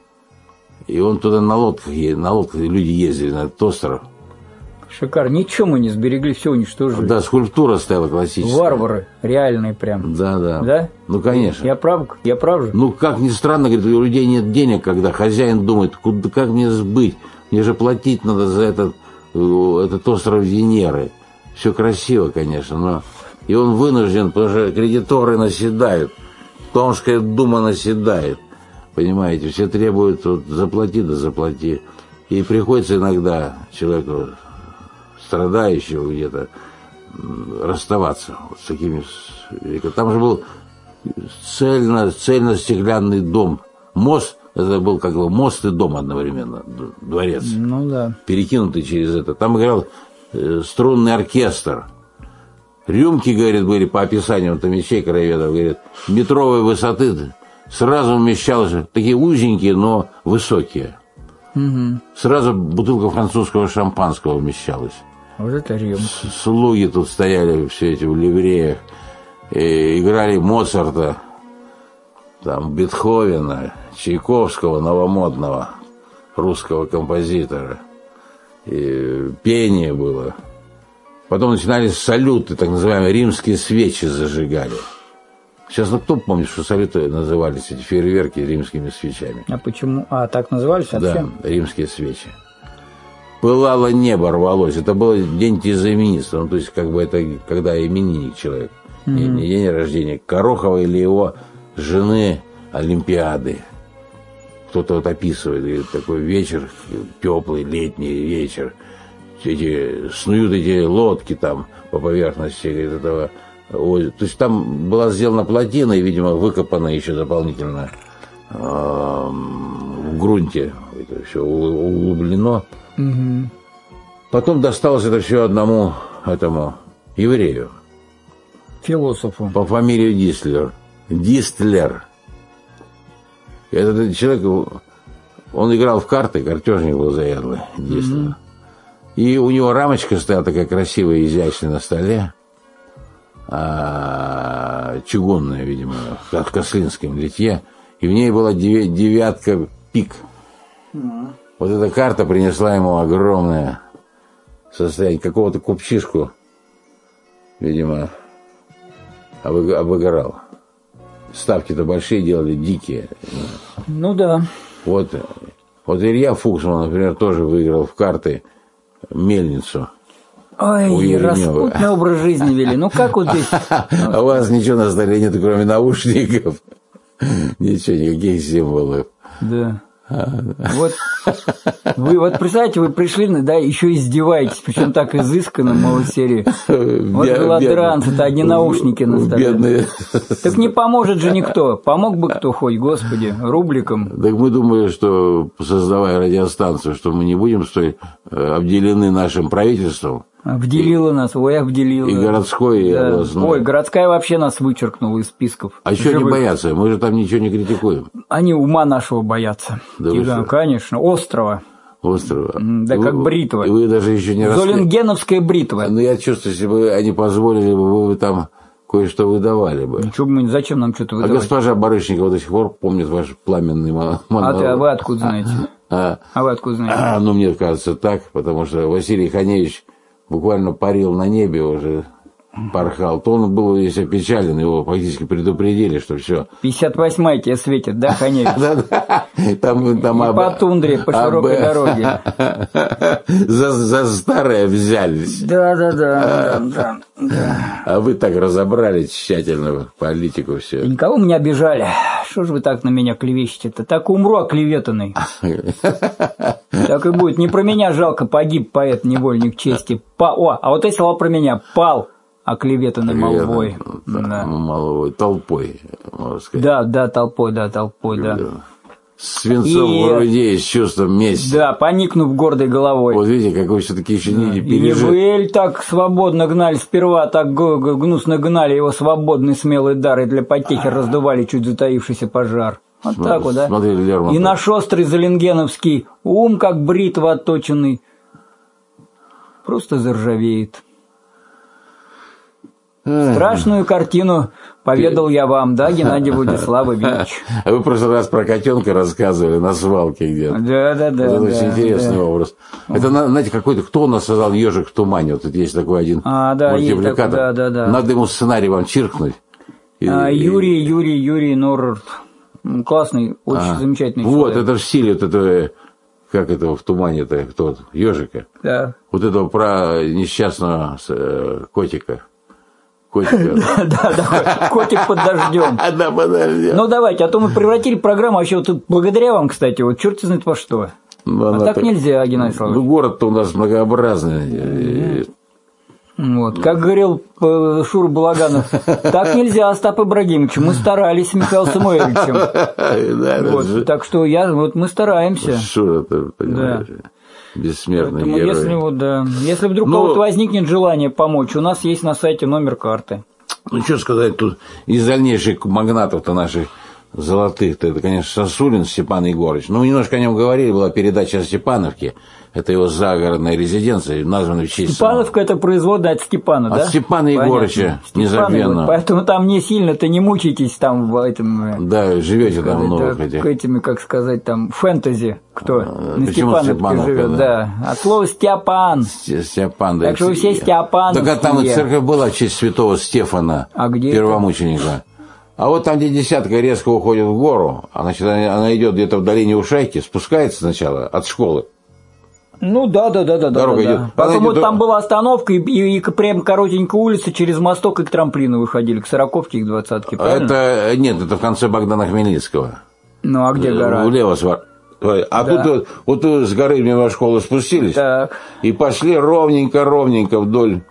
и он туда на лодках, на лодках люди ездили на этот остров. Шикарно. Ничего мы не сберегли, все уничтожили. Да, скульптура стояла классическая. Варвары, реальные прям. Да, да. Да? Ну, конечно. Я прав, я прав же? Ну, как ни странно, говорит, у людей нет денег, когда хозяин думает, куда, как мне сбыть? Мне же платить надо за этот, этот остров Венеры. Все красиво, конечно, но... И он вынужден, потому что кредиторы наседают. Томская дума наседает, понимаете, все требуют, вот, заплати, да заплати. И приходится иногда человеку, страдающему где-то, расставаться вот с такими... Там же был цельно, цельно-стеклянный дом. Мост, это был как бы мост и дом одновременно, дворец. Ну да. Перекинутый через это. Там играл э, струнный оркестр. Рюмки, говорит, были по описанию томичей краеведов, говорит, метровой высоты, сразу вмещалось, такие узенькие, но высокие. Угу. Сразу бутылка французского шампанского вмещалась. Вот это рюмка. Слуги тут стояли, все эти в ливреях, и играли Моцарта, там, Бетховена, Чайковского, новомодного русского композитора. И пение было. Потом начинались салюты, так называемые римские свечи зажигали. Сейчас, ну кто помнит, что салюты назывались, эти фейерверки, римскими свечами? А почему? А, так назывались совсем? Да, римские свечи. Пылало небо, рвалось. Это был день тезаименинства, ну то есть как бы это когда именинник человек. Mm-hmm. Не, не день рождения Корохова или его жены Олимпиады. Кто-то вот описывает, говорит, такой вечер, теплый летний вечер. Эти, снуют эти лодки там по поверхности этого озера. То есть там была сделана плотина и, видимо, выкопана еще дополнительно э, в грунте. Это все углублено. Угу. Потом досталось это все одному этому еврею. Философу. По фамилии Дистлер. Дистлер. Этот человек, он играл в карты, картежник был заядлый, Дистлер. Угу. И у него рамочка стояла такая красивая, изящная на столе, а, чугунная, видимо, в Кослинском литье, и в ней была девятка пик. Mm-hmm. Вот эта карта принесла ему огромное состояние, какого-то купчишку, видимо, обыграл. Ставки-то большие делали, дикие. Ну да. Вот, вот Илья Фуксман, например, тоже выиграл в карты мельницу. Ой, распутный образ жизни вели. Ну как вот здесь? А у вас ничего на столе нет, кроме наушников. Ничего, никаких символов. Да. Вот вы вот представляете, вы пришли, да, еще издеваетесь, причем так изысканно, мол, серии. Вот голодранцы-то одни наушники наставляют. Так не поможет же никто. Помог бы кто хоть, господи, рубликом. Так мы думали, что, создавая радиостанцию, что мы не будем столь обделены нашим правительством. Обделила нас, ой, обделила. И городской, и да. областной. Ой, городская вообще нас вычеркнула из списков. А еще не боятся, мы же там ничего не критикуем. Они ума нашего боятся. Да, и, да конечно, острова. Острова. Да, и как вы, бритва. И вы даже еще не рассказали. Золингеновская бритва. Ну, я чувствую, если бы они позволили бы, вы там кое-что выдавали бы. Ничего бы, зачем нам что-то выдавать? А госпожа Барышникова до сих пор помнит ваш пламенный монолог. А, ты, а вы откуда знаете? А, а вы откуда знаете? А, ну, мне кажется так, потому что Василий Ханевич буквально парил на небе уже, порхал. То он был весь опечален, его фактически предупредили, что все. пятьдесят восьмая тебе светит, да, Ханевич? Да-да. Там, там об... по тундре, по широкой об... дороге. За, за старое взялись. Да-да-да. А вы так разобрали тщательно политику все. Никого мы не обижали. Что же вы так на меня клевещете-то? Так умру оклеветанный. Так и будет. Не про меня жалко, погиб поэт, невольник чести. Па... О, а вот если про меня пал оклеветанный молвой. Да. Молвой, толпой, можно сказать. Да, да, толпой, да, толпой, да. Свинцом и... в груди, с чувством мести. Да, поникнув гордой головой. Вот видите, как вы все-таки еще не да. пережили. И Невель так свободно гнали, сперва так гнусно гнали его свободный смелый дар, и для потехи раздували чуть затаившийся пожар. Вот смотри, так вот, да? Смотри, Лермонтов. И наш острый золингеновский ум, как бритва отточенный, просто заржавеет. Страшную картину поведал я вам, да, Геннадий Владиславович? А вы в прошлый раз про котенка рассказывали на свалке где-то. Да, да, да. Это да, очень интересный да. образ. Это, знаете, какой-то, кто у нас создал «Ежик в тумане», вот тут есть такой один а, да, мультипликатор. Да, да, да. Надо ему сценарий вам чиркнуть. И, а, Юрий, Юрий, Юрий Норрерт. Классный, очень а, замечательный вот, человек. Вот, это в стиле вот этого, как этого в тумане-то, кто ежика. Да. Вот этого про несчастного котика. Котика. Да, да, котик под дождем. Да, под дождем. Ну давайте, а то мы превратили программу вообще вот тут благодаря вам, кстати, вот черт знает во что. А так нельзя, Геннадий Славович. Ну город-то у нас многообразный. Вот, как говорил Шура Балаганов, так нельзя, Остап Ибрагимович, мы старались с Михаилом Самуэльевичем. Да, вот, так что я, вот мы стараемся. Шура-то, понимаешь, да. Бессмертный Поэтому герой. Если, вот, да, если вдруг у кого-то возникнет желание помочь, у нас есть на сайте номер карты. Ну, что сказать, тут из дальнейших магнатов-то наших золотых-то, это, конечно, Сосулин Степан Егорыч. Ну, немножко о нем говорили, была передача о Степановке. Это его загородная резиденция, названа в честь Степановка самого. Это производная от Степана, от да? От Степана Егорыча, незабвенного. Поэтому там не сильно-то не мучаетесь там в этом... Да, живете там много. К этими, как сказать, там, фэнтези, кто а, на Степановке живет, да. да. От слова Степан. Степан, да. Так что вы все Степановские. Так а там и церковь была в честь святого Стефана, а где первомученика. Это? А вот там, где десятка резко уходит в гору, а, значит, она идет где-то в долине Ушайки, спускается сначала от школы. Ну да, да, да, да, Дорога да. идет. да. Потом вот там была остановка, и, и, и прям коротенькая улица, через мосток и к трамплину выходили, к сороковке и к двадцатке, правильно? Это, нет, это в конце Богдана Хмельницкого. Ну, а где гора? Влево свар. А да. тут вот, вот с горы мимо школы спустились так. и пошли ровненько-ровненько вдоль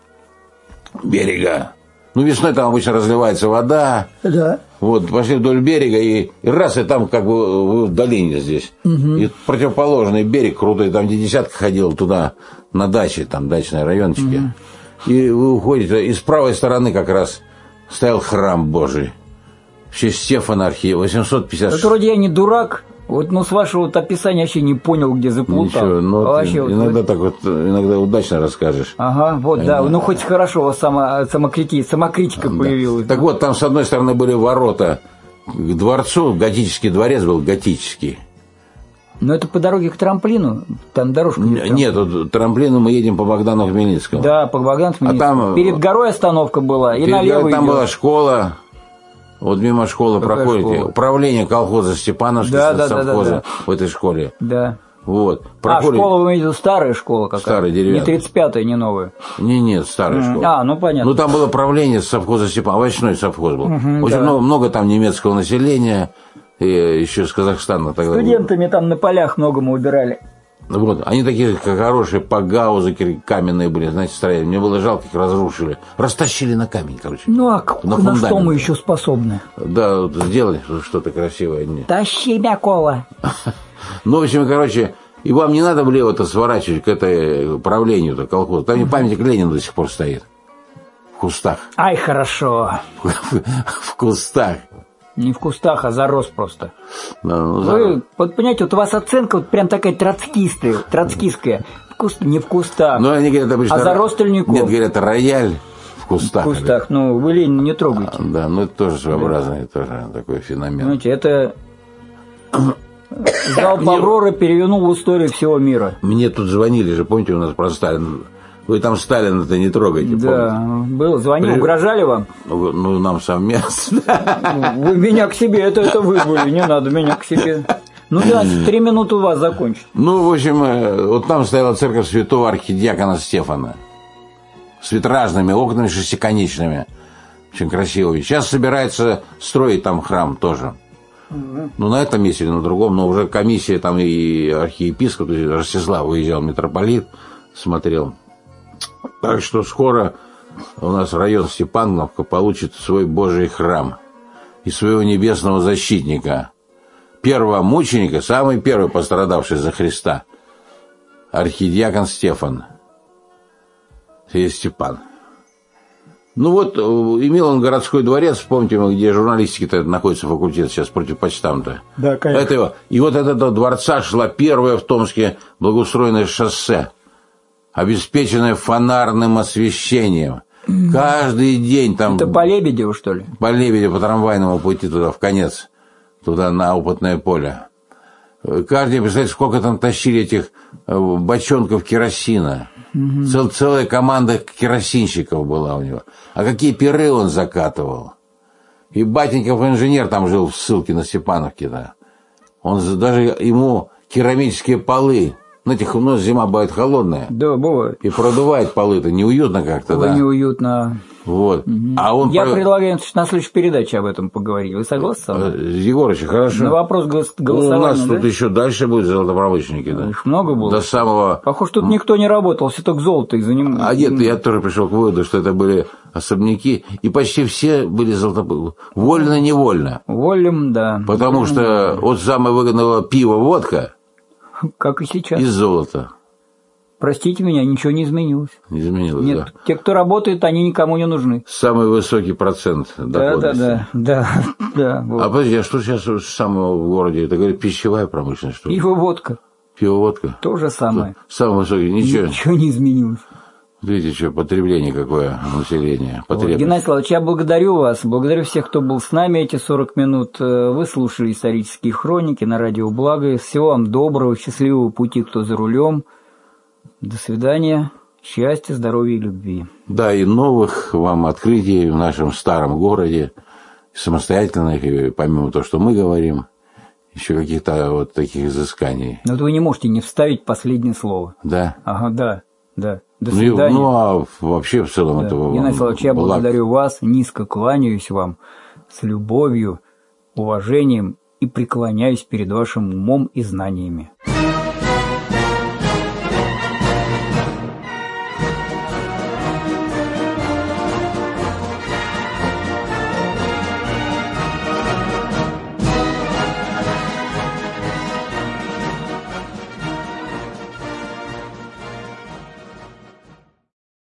берега. Ну, весной там обычно разливается вода. Да. Вот, пошли вдоль берега, и, и раз, и там как бы в долине здесь. Угу. И противоположный берег крутой, там, где десятка ходил туда на даче, там, дачные райончики. Угу. И вы уходите, и с правой стороны как раз стоял храм Божий. В честь Стефана Архиерея, восемьсот пятьдесят шесть. Это вроде я не дурак. Вот, ну, с вашего вот описания вообще не понял, где заплутал. Ничего, ну, а вообще, иногда вот... так вот, иногда удачно расскажешь. Ага, вот, да, ну, хоть хорошо у вас само, самокритика, самокритика да. появилась. Так вот, там с одной стороны были ворота к дворцу, готический дворец был готический. Но это по дороге к трамплину? Там дорожка нет. Нет, вот, трамплину мы едем по Богдану Хмельницкому. Да, по Богдану Хмельницкому. А там, перед горой остановка была, и налево там идёт. была школа. Вот мимо школы Какая проходите. Школа? Управление колхоза Степановский, да, да, совхоза да, да, да. в этой школе. Да. Вот. Проходит... А, школа, вы имеете в виду, старая школа какая-то? Старая, деревянная. Не тридцать пятая, не новая? Не, нет, старая mm. школа. А, ну понятно. Ну, там было правление совхоза Степановский, овощной совхоз был. Угу, Очень да. много, много там немецкого населения, И еще с Казахстана тогда. Студентами был. Там на полях много мы убирали. Вот, они такие как хорошие погаузы каменные были, знаете, строили. Мне было жалко, их разрушили. Растащили на камень, короче. Ну, а на, на что мы еще способны? Да, вот, сделали что-то красивое. Тащи Мякола. Ну, в общем, короче, и вам не надо влево-то сворачивать к этой правлению-то колхозу. Там угу. памятник Ленина до сих пор стоит. В кустах. Ай, хорошо. В кустах. Не в кустах, а зарос просто. Да, ну, Вы, зарос. вот понимаете, вот у вас оценка вот прям такая троцкистая, троцкистская. В куст, не в кустах, ну, они говорят, обычно, а за ростольником. Нет, говорят, рояль в кустах. В кустах, ну, вы Ленина не трогайте. А, да, ну это тоже своеобразный да. тоже такой феномен. Знаете, это... Залп Авроры перевернул в историю всего мира. Мне тут звонили же, помните, у нас про Сталина. Вы там Сталина-то не трогайте, да, помните? Было, звонили, При... угрожали вам? Ну, ну нам совместно. Вы меня к себе, это, это вы были, не надо меня к себе. Ну да, три минуты у вас закончить. Ну, в общем, вот там стояла церковь святого архидиакона Стефана. С витражными окнами шестиконечными. Очень красивыми. Сейчас собирается строить там храм тоже. Угу. Ну, на этом месте или на другом, но уже комиссия там и архиепископ, Ростислав уезжал, митрополит, смотрел. Так что скоро у нас район Степановка получит свой Божий храм и своего небесного защитника. Первого мученика, самый первый пострадавший за Христа, архидиакон Стефан. И Степан. Ну вот, имел он городской дворец, помните, где журналистики-то находится факультет сейчас против почтамта. Да, конечно. Это его. И вот от этого дворца шла первая в Томске благоустроенное шоссе, обеспеченное фонарным освещением. Mm. Каждый день там... Это по Лебедеву, что ли? По Лебедеву, по трамвайному пути туда, в конец, туда на опытное поле. Каждый день, представляете, сколько там тащили этих бочонков керосина. Mm-hmm. Цел, целая команда керосинщиков была у него. А какие пиры он закатывал. И Батеньков инженер там жил в ссылке на Степановке, да. Он даже ему керамические полы. Знаете, у нас зима бывает холодная. Да, бывает. И продувает полы-то. Неуютно как-то, да? Неуютно. Вот. Угу. А он Я про... предлагаю на следующей передаче об этом поговорить. Вы согласны со мной? Егорыч, хорошо. На вопрос голос... голосования, ну, у нас да? тут еще дальше будет золотопромышленники, да? Их много было. До самого... Похоже, тут никто не работал, все только золото их занимались. А нет, я тоже пришел к выводу, что это были особняки, и почти все были золотопромышленники. Вольно-невольно. Вольным, да. Потому что вот самое выгодное пиво, водка. Как и сейчас. Из золота. Простите меня, ничего не изменилось. Не изменилось, Нет, да. Те, кто работает, они никому не нужны. Самый высокий процент доходности. Да, да, да. да, да вот. А подожди, а что сейчас самого в городе? Это, говорит, пищевая промышленность, что ли? Пиво-водка. Пиво-водка? То же самое. Самый высокий, ничего. Ничего не изменилось. Видите, что потребление какое население. Вот. Геннадий Славович, я благодарю вас, благодарю всех, кто был с нами эти сорок минут. Вы слушали исторические хроники на радио Благо. Всего вам доброго, счастливого пути, кто за рулем. До свидания. Счастья, здоровья и любви. Да, и новых вам открытий в нашем старом городе, самостоятельных, и помимо того, что мы говорим, еще каких-то вот таких изысканий. Но вот вы не можете не вставить последнее слово. Да? Ага, да, да. До ну, свидания. Ну, а вообще в целом да. этого... Геннадий Славович, я благодарю вас, низко кланяюсь вам, с любовью, уважением и преклоняюсь перед вашим умом и знаниями.